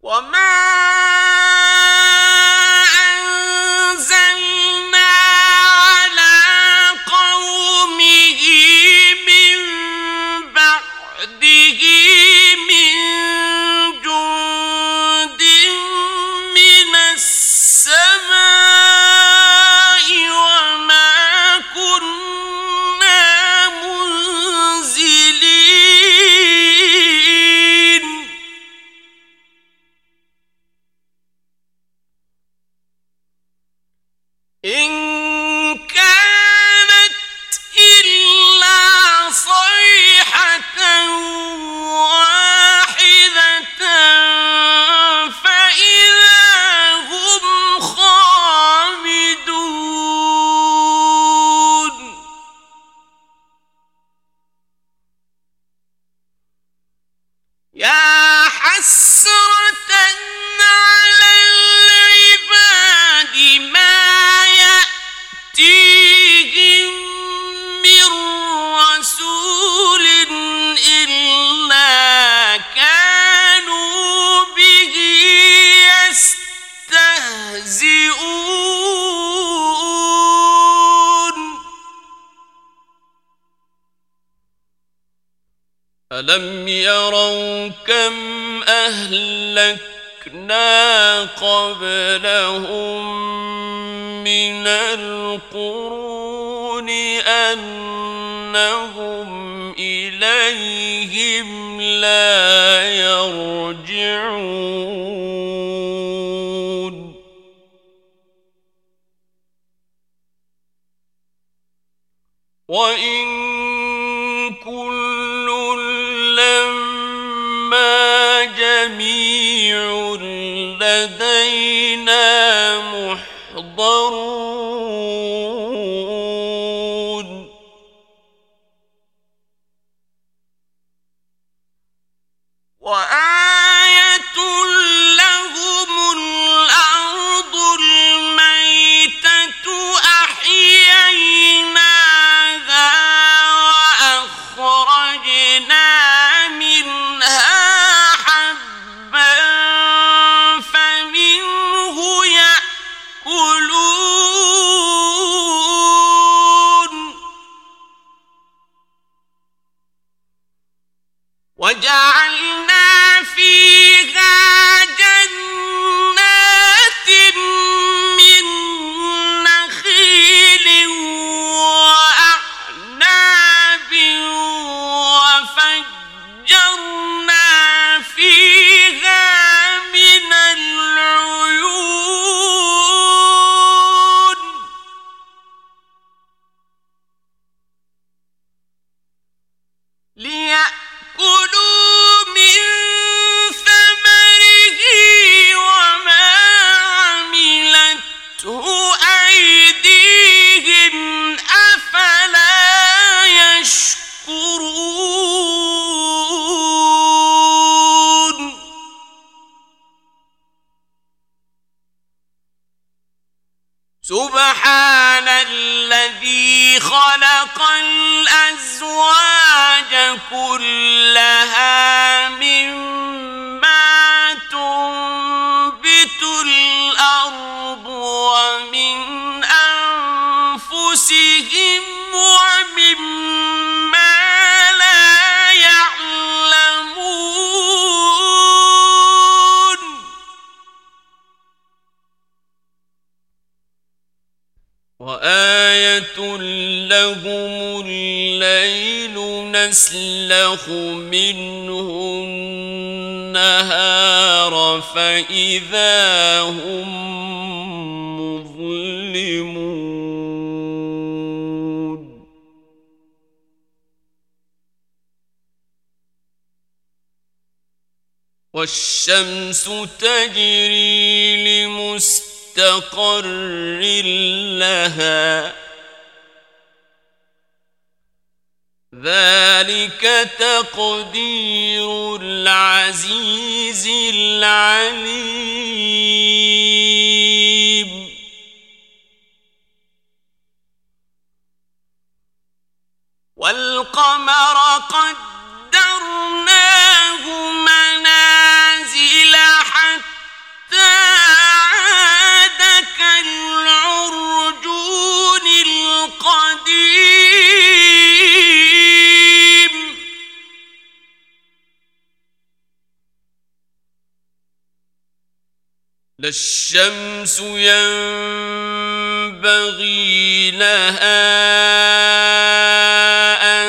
وما أنزلنا على قومه من بعده من جند من السماء وما كنا منزلين إن كانت إلا صيحة واحدة فإذا هم خامدون يا حسرة على العباد ما يأتيهم من رسول إلا كانوا به يستهزئون ألم يروا كم أهلكنا قبلهم من القرون أنهم إليهم لا يرجعون وإن كل لما جميع لدينا محضرون وآية لهم الأرض الميتة أحييناها وأخرجنا منها حبا فمنه يأكلون وجعلنا فيها جنات من نخيل وأعناب وفجرنا فيها من العيون ليأكلوا من ثمره وما عملته أيديهم أفلا يشكرون سبحان الذي خلق الأزواج كلها مما تنبت الأرض ومن أنفسهم ومما لا يعلمون وآية لهم الليل نسلخ منه النهار فإذا هم مظلمون والشمس تجري لمستقر لها ذلك تقدير العزيز العليم والقمر قدرناه منازل حتى كالعرجون القديم لا الشمس ينبغي لها أن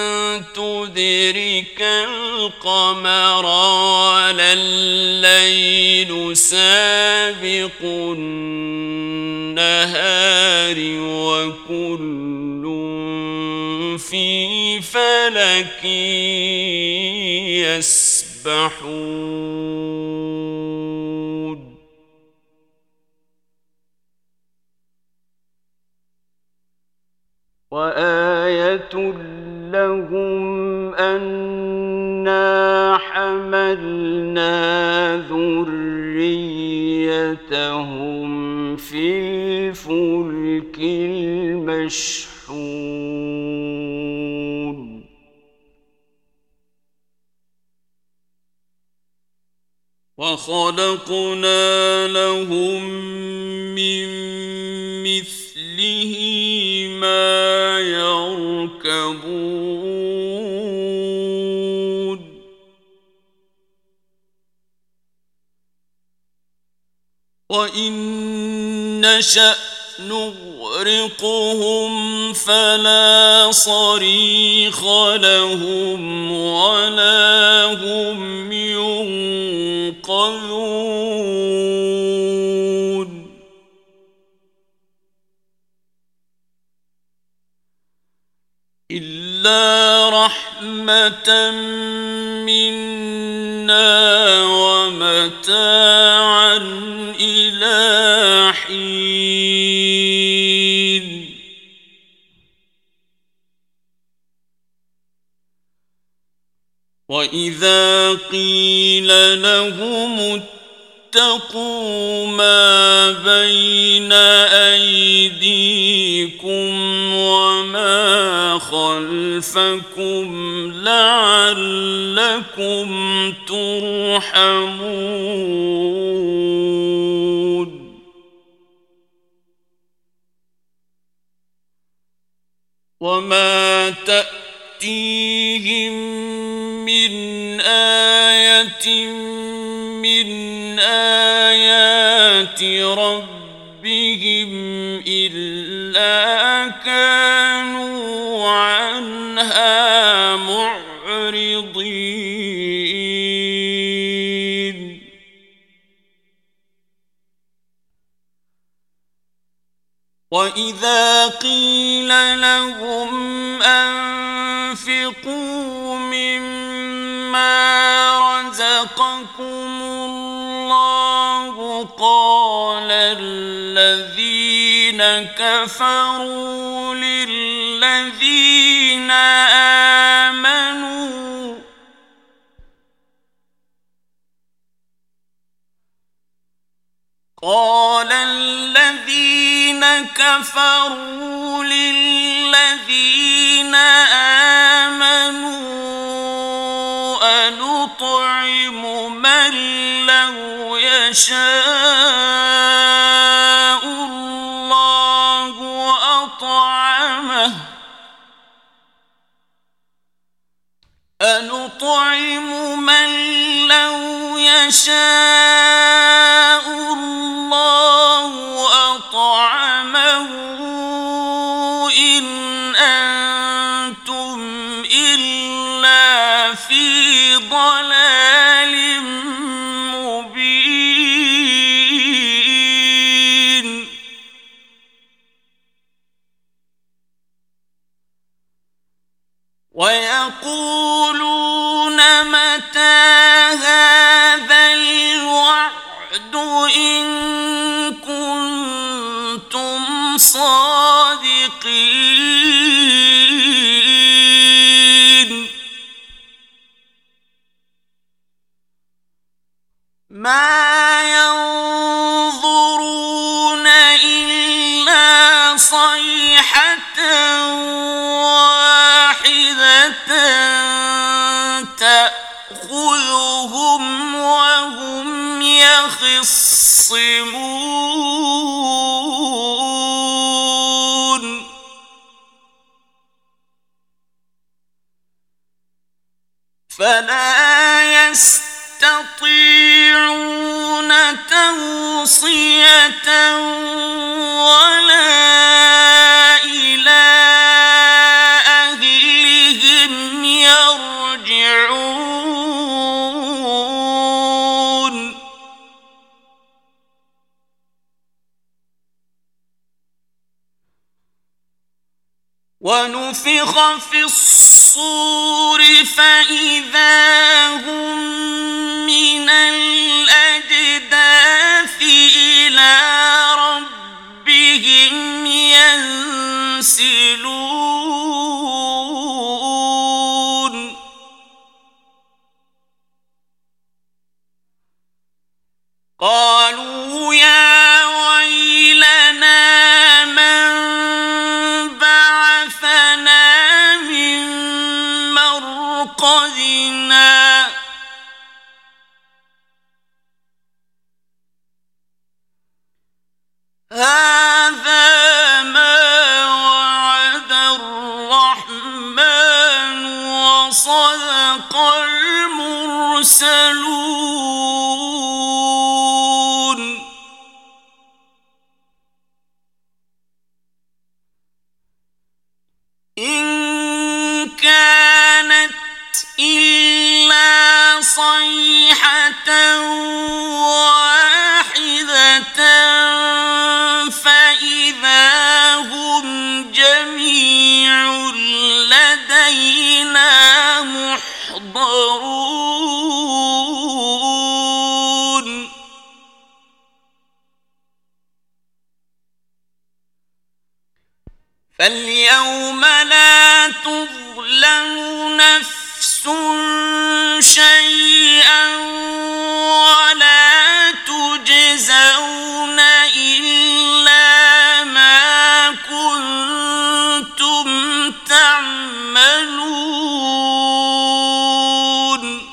تدرك القمر ولا الليل سابق النهار وكل في فلك يسبحون وآية لهم أنا حملنا ذريتهم في الفلك المشحون وخلقنا لهم من مثله ما يركبون وإن نشأ نغرقهم فلا صريخ لهم ولا هم ينقذون إلا رحمة منا ومتاعا إلى حين وإذا قيل لهم اتقوا ما بين أيديكم وما خلفكم لعلكم ترحمون وما تأتيهم من آية من آيات ربهم إلا كانوا عنها معرضين وإذا قيل لهم أنفقوا مما رزقكم الله قال الذين كفروا للذين آمنوا قال الذين كفروا للذين آمنوا أنطعم من لو يشاء الله أطعمه أنطعم من لو يشاء الله أطعمه إن أنتم إلا في ضلال مبين ويقولون متى هذا الوعد إن كنتم صادقين ما ينظرون إلا صيحة واحدة تأخذهم وهم ينظرون يخصمون فلا يستطيعون توصية ولا إلى أهلهم يرجعون ونفخ في الصور فإذا هم من الأجداث إلى ربهم ينسلون قالوا يا ويلنا من بعثنا من مرقدنا هذا ما وعد الرحمن وصدق المرسلون إن كانت إلا صيحة واحدة فإذا هم جميع لدينا محضرون فاليوم لا تظلم نفس شيئا ولا تجزون إلا ما كنتم تعملون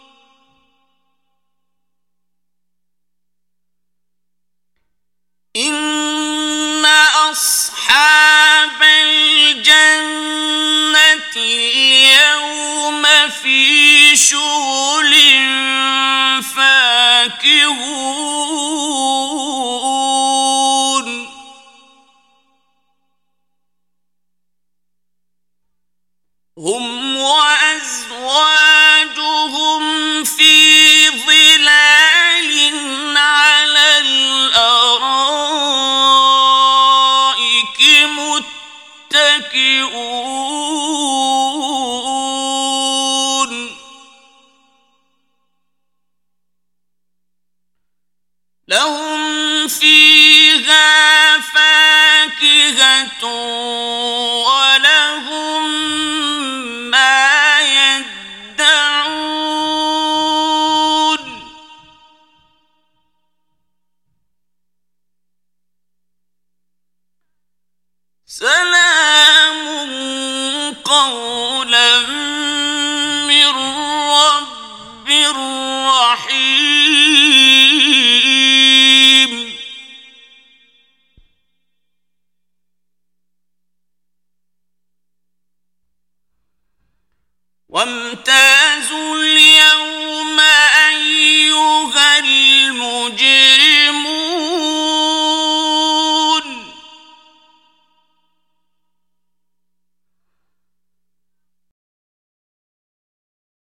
إن أصحاب الجنة اليوم في شغل فاكهون هم وأزواجهم في ظلال على الأرائك متكئون لهم فيها فاكهة